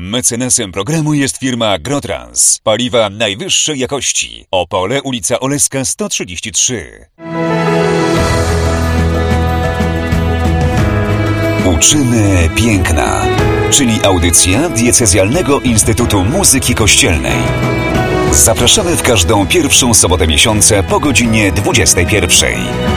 Mecenasem programu jest firma Grotrans. Paliwa najwyższej jakości. Opole, ulica Oleska 133. Uczymy piękna, czyli audycja Diecezjalnego Instytutu Muzyki Kościelnej. Zapraszamy w każdą pierwszą sobotę miesiąca po godzinie 21.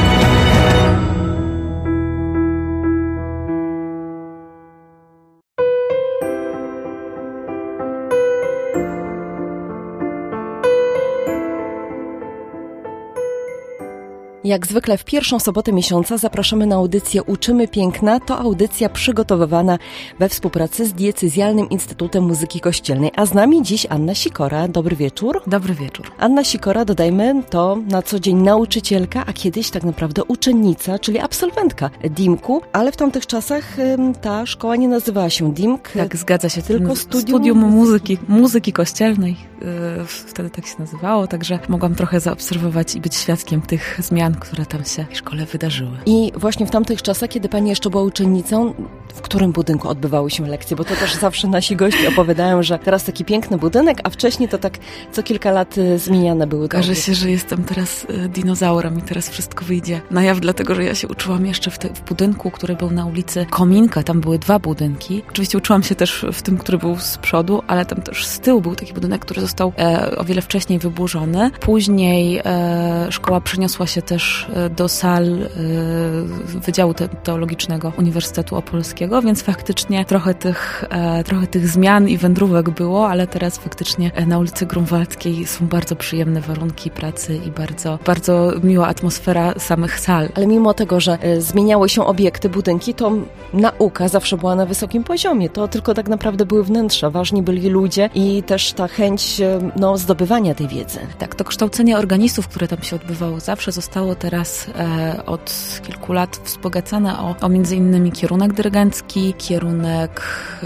Jak zwykle w pierwszą sobotę miesiąca zapraszamy na audycję Uczymy Piękna. To audycja przygotowywana we współpracy z Diecezjalnym Instytutem Muzyki Kościelnej. A z nami dziś Anna Sikora. Dobry wieczór. Dobry wieczór. Anna Sikora, dodajmy, to na co dzień nauczycielka, a kiedyś tak naprawdę uczennica, czyli absolwentka DIMK-u, ale w tamtych czasach ta szkoła nie nazywała się DIMK. Tak, zgadza się. Tylko studium muzyki kościelnej. Wtedy tak się nazywało, także mogłam trochę zaobserwować i być świadkiem tych zmian, które tam się w szkole wydarzyły. I właśnie w tamtych czasach, kiedy pani jeszcze była uczennicą, w którym budynku odbywały się lekcje? Bo to też zawsze nasi goście opowiadają, że teraz taki piękny budynek, a wcześniej to tak co kilka lat zmieniane były. Okaże się, że jestem teraz dinozaurem i teraz wszystko wyjdzie na jaw, dlatego że ja się uczyłam jeszcze w budynku, który był na ulicy Kominka. Tam były 2 budynki. Oczywiście uczyłam się też w tym, który był z przodu, ale tam też z tyłu był taki budynek, który został o wiele wcześniej wyburzony. Później szkoła przeniosła się też do sal Wydziału Teologicznego Uniwersytetu Opolskiego, więc faktycznie trochę tych zmian i wędrówek było, ale teraz faktycznie na ulicy Grunwaldzkiej są bardzo przyjemne warunki pracy i bardzo, bardzo miła atmosfera samych sal. Ale mimo tego, że zmieniały się obiekty, budynki, to nauka zawsze była na wysokim poziomie. To tylko tak naprawdę były wnętrza. Ważni byli ludzie i też ta chęć zdobywania tej wiedzy. Tak, to kształcenie organistów, które tam się odbywało, zawsze zostało teraz od kilku lat wzbogacane o między innymi kierunek dyrygencki, kierunek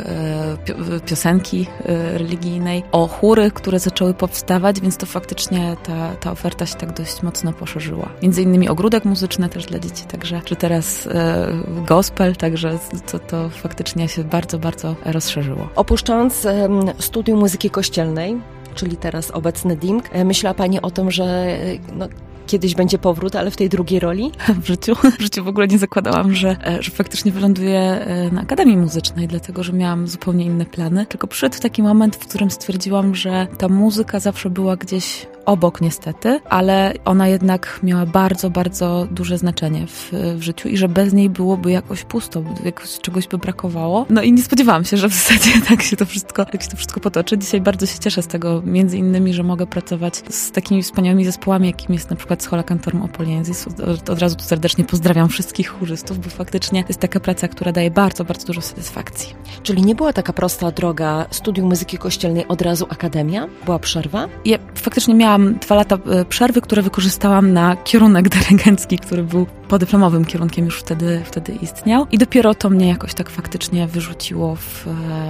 piosenki religijnej, o chóry, które zaczęły powstawać, więc to faktycznie ta oferta się tak dość mocno poszerzyła. Między innymi ogródek muzyczny też dla dzieci, także czy teraz gospel, także to faktycznie się bardzo, bardzo rozszerzyło. Opuszczając studium muzyki kościelnej, czyli teraz obecny DIMK, myślała pani o tym, że kiedyś będzie powrót, ale w tej drugiej roli? W życiu w ogóle nie zakładałam, że faktycznie wyląduję na Akademii Muzycznej, dlatego że miałam zupełnie inne plany. Tylko przyszedł taki moment, w którym stwierdziłam, że ta muzyka zawsze była gdzieś obok niestety, ale ona jednak miała bardzo, bardzo duże znaczenie w życiu i że bez niej byłoby jakoś pusto, jakoś czegoś by brakowało. No i nie spodziewałam się, że w zasadzie tak się to wszystko potoczy. Dzisiaj bardzo się cieszę z tego, między innymi, że mogę pracować z takimi wspaniałymi zespołami, jakim jest na przykład Schola Cantorum Opoliensis. Od razu tu serdecznie pozdrawiam wszystkich chórzystów, bo faktycznie to jest taka praca, która daje bardzo, bardzo dużo satysfakcji. Czyli nie była taka prosta droga studium muzyki kościelnej, od razu akademia? Była przerwa? Ja faktycznie miałam 2 lata przerwy, które wykorzystałam na kierunek dyrygencki, który był podyplomowym kierunkiem, już wtedy istniał. I dopiero to mnie jakoś tak faktycznie wyrzuciło w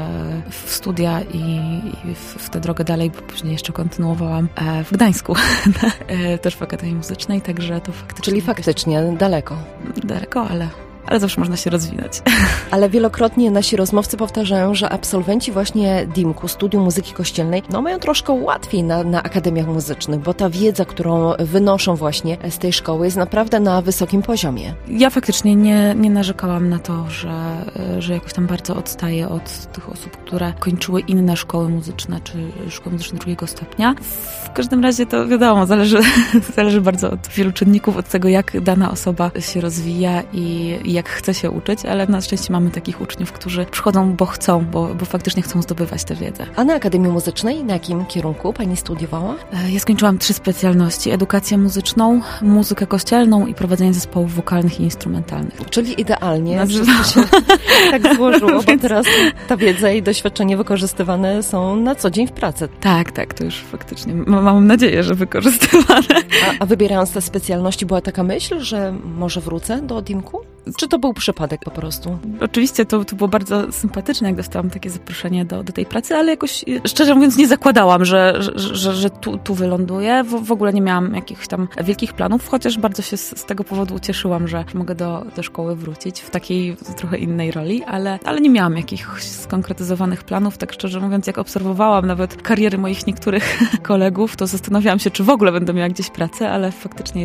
studia i w tę drogę dalej, bo później jeszcze kontynuowałam w Gdańsku, też w Akademii Muzycznej, także to faktycznie... Czyli faktycznie daleko. Daleko, ale zawsze można się rozwinąć. Ale wielokrotnie nasi rozmówcy powtarzają, że absolwenci właśnie DIMK-u, Studium Muzyki Kościelnej, mają troszkę łatwiej na akademiach muzycznych, bo ta wiedza, którą wynoszą właśnie z tej szkoły, jest naprawdę na wysokim poziomie. Ja faktycznie nie narzekałam na to, że jakoś tam bardzo odstaję od tych osób, które kończyły inne szkoły muzyczne, czy szkoły muzyczne 2. stopnia. W każdym razie to wiadomo, zależy bardzo od wielu czynników, od tego, jak dana osoba się rozwija i jak chce się uczyć, ale na szczęście mamy takich uczniów, którzy przychodzą, bo chcą, bo faktycznie chcą zdobywać tę wiedzę. A na Akademii Muzycznej na jakim kierunku pani studiowała? Ja skończyłam 3 specjalności. Edukację muzyczną, muzykę kościelną i prowadzenie zespołów wokalnych i instrumentalnych. Czyli idealnie się tak złożyło, bo teraz ta wiedza i doświadczenie wykorzystywane są na co dzień w pracy. Tak, to już faktycznie mam nadzieję, że wykorzystywane. A wybierając te specjalności była taka myśl, że może wrócę do DIMK-u? Czy to był przypadek po prostu? Oczywiście to było bardzo sympatyczne, jak dostałam takie zaproszenie do tej pracy, ale jakoś, szczerze mówiąc, nie zakładałam, że tu wyląduję. W ogóle nie miałam jakichś tam wielkich planów, chociaż bardzo się z tego powodu ucieszyłam, że mogę do szkoły wrócić w takiej trochę innej roli, ale nie miałam jakichś skonkretyzowanych planów. Tak szczerze mówiąc, jak obserwowałam nawet kariery moich niektórych kolegów, to zastanawiałam się, czy w ogóle będę miała gdzieś pracę, ale faktycznie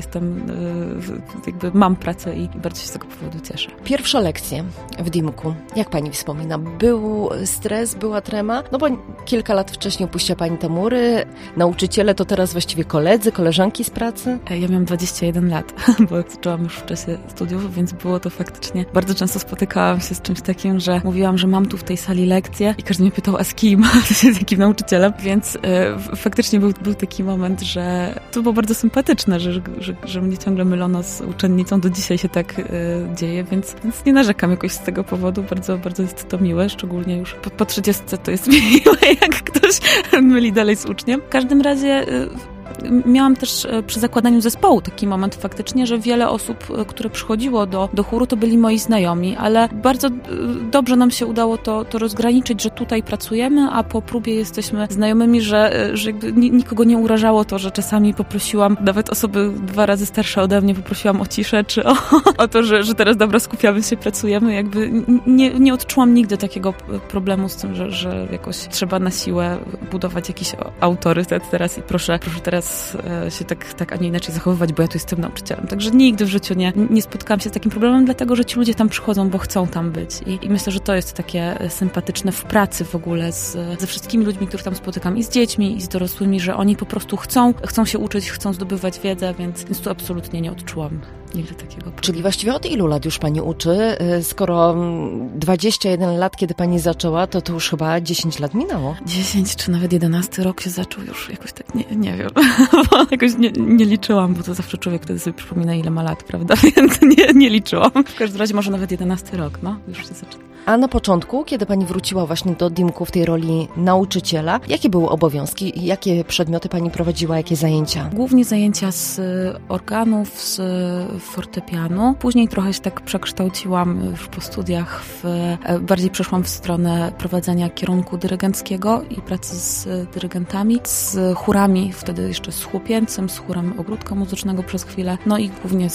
mam pracę i bardzo się z tego powodu cieszę. Pierwsza lekcja w DIMK-u. Jak pani wspomina? Był stres, była trema? No bo kilka lat wcześniej opuściła pani te mury. Nauczyciele to teraz właściwie koledzy, koleżanki z pracy? Ja miałam 21 lat, bo zaczęłam już w czasie studiów, więc było to faktycznie... Bardzo często spotykałam się z czymś takim, że mówiłam, że mam tu w tej sali lekcję i każdy mnie pytał, a z kim? Z jakim nauczycielem? Więc faktycznie był taki moment, że to było bardzo sympatyczne, że mnie ciągle mylono z uczennicą. Do dzisiaj się tak dzieje, więc nie narzekam jakoś z tego powodu. Bardzo, bardzo jest to miłe, szczególnie już po 30 to jest miłe, jak ktoś myli dalej z uczniem. W każdym razie miałam też przy zakładaniu zespołu taki moment faktycznie, że wiele osób, które przychodziło do chóru, to byli moi znajomi, ale bardzo dobrze nam się udało to rozgraniczyć, że tutaj pracujemy, a po próbie jesteśmy znajomymi, że jakby nikogo nie urażało to, że czasami poprosiłam, nawet osoby 2 razy starsze ode mnie, poprosiłam o ciszę, czy o to, że teraz dobra, skupiamy się, pracujemy. Jakby nie odczułam nigdy takiego problemu z tym, że jakoś trzeba na siłę budować jakiś autorytet teraz i proszę teraz się tak, a nie inaczej zachowywać, bo ja tu jestem nauczycielem. Także nigdy w życiu nie spotkałam się z takim problemem, dlatego, że ci ludzie tam przychodzą, bo chcą tam być. I myślę, że to jest takie sympatyczne w pracy w ogóle ze wszystkimi ludźmi, których tam spotykam, i z dziećmi, i z dorosłymi, że oni po prostu chcą się uczyć, chcą zdobywać wiedzę, więc tu absolutnie nie odczułam nigdy takiego problemu. Czyli właściwie od ilu lat już pani uczy? Skoro 21 lat, kiedy pani zaczęła, to już chyba 10 lat minęło. 10 czy nawet 11 rok się zaczął już jakoś tak, nie wiem. Jakoś nie liczyłam, bo to zawsze człowiek wtedy sobie przypomina, ile ma lat, prawda? Więc nie liczyłam. W każdym razie może nawet 11 rok, już się zaczyna. A na początku, kiedy pani wróciła właśnie do DIMK-u w tej roli nauczyciela, jakie były obowiązki? Jakie przedmioty pani prowadziła? Jakie zajęcia? Głównie zajęcia z organów, z fortepianu. Później trochę się tak przekształciłam już po studiach, bardziej przeszłam w stronę prowadzenia kierunku dyrygenckiego i pracy z dyrygentami, z chórami, wtedy jeszcze z Chłopięcym, z chórem Ogródka Muzycznego przez chwilę, no i głównie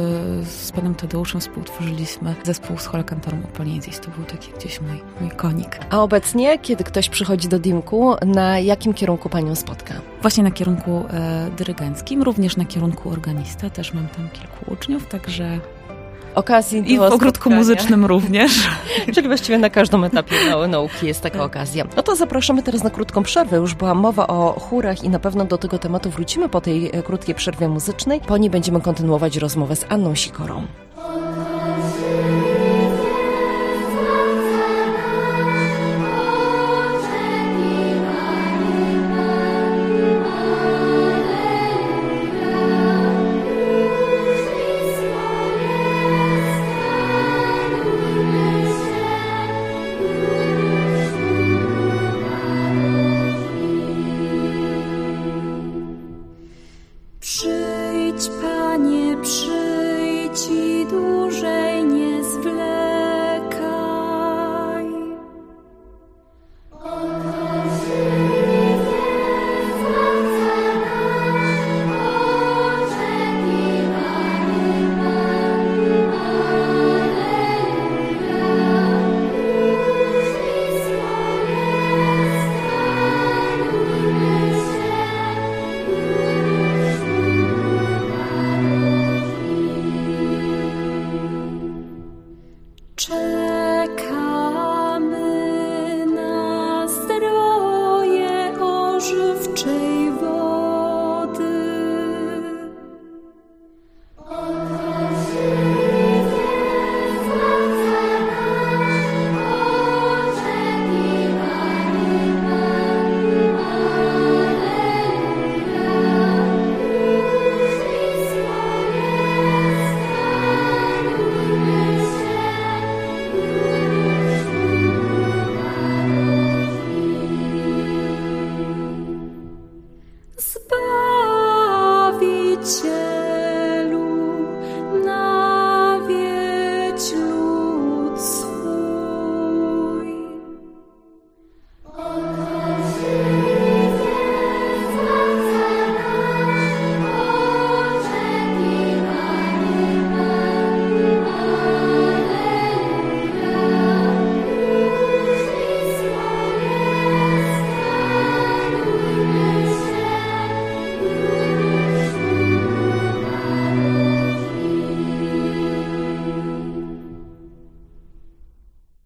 z panem Tadeuszem współtworzyliśmy zespół Schola Cantorum Opolnesis. To był taki gdzieś mój konik. A obecnie, kiedy ktoś przychodzi do DIMK-u, na jakim kierunku panią spotka? Właśnie na kierunku dyrygenckim, również na kierunku organista. Też mam tam kilku uczniów, także... Okazji do I w ogródku muzycznym również. Czyli właściwie na każdym etapie nauki jest taka okazja. No to zapraszamy teraz na krótką przerwę. Już była mowa o chórach i na pewno do tego tematu wrócimy po tej krótkiej przerwie muzycznej. Po niej będziemy kontynuować rozmowę z Anną Sikorą.